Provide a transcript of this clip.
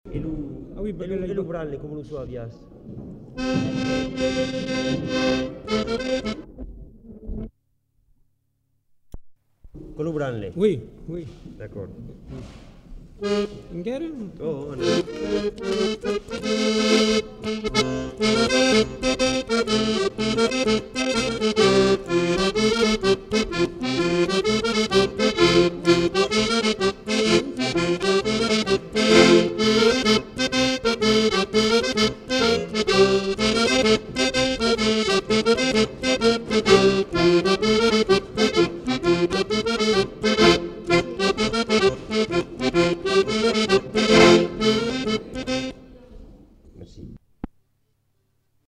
Ah oui, bah, là, E il lo va- branle come lo suavias? Con lo branle? Oui, oui. D'accord. Encara? Oh, no.